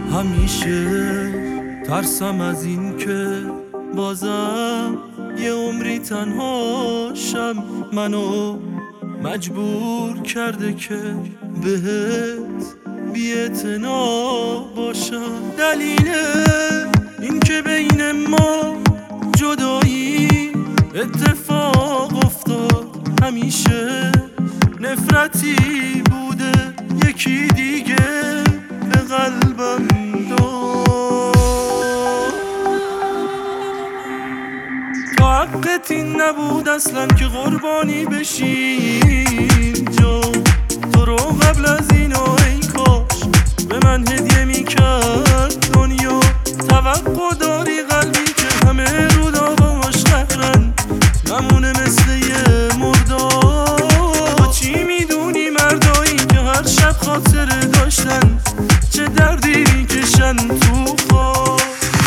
همیشه ترسم از این که بازم یه عمری تنهاشم، منو مجبور کرده که بهت بی‌اعتنا باشم. دلیل این که بین ما جدایی اتفاق افتاد همیشه نفرتی بوده یکی دیگه به قلبم داد. تا حقت این نبود اصلا که قربانی بشیم جا تو رو قبل از اینو ای کاش به من هدیه میکرد دنیا. توقع داری قلبی که همه روداباش قهرن نمونه مثل یه مردار. چی میدونی مردایی که هر شب خاطره داشتن چه دردی میکشن تو خواب.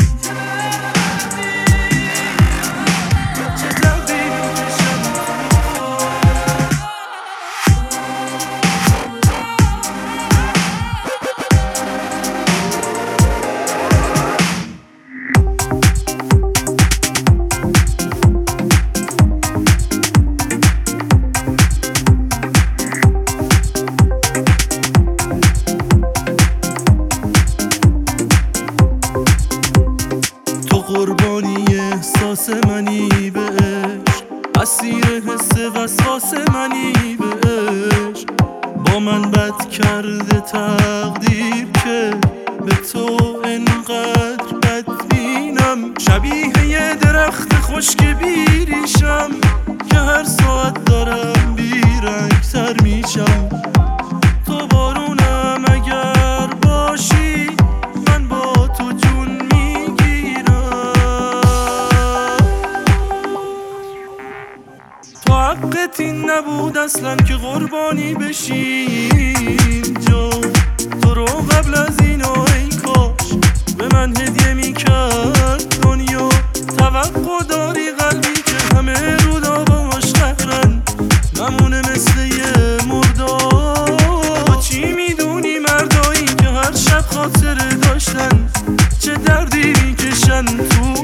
قربانی احساس منی به عشق، اسیر حس وسواس منی به عشق. با من بد کرده تقدیر که به تو انقدر بدبینم. شبیه یه درخت خشک بیریشم که هر ساعت دارم بیرنگ‌تر میشم. تو بارونم اگر باشی من با تو جون حقت این نبود اصلا که قربانی بشیم جا تو رو قبل از اینو ای کاش به من هدیه میکرد دنیا. توقع داری قلبی که همه روداباش قهرن نمونه مثل یه مردار. چی میدونی مردایی که هر شب خاطره داشتن چه دردی میکشن تو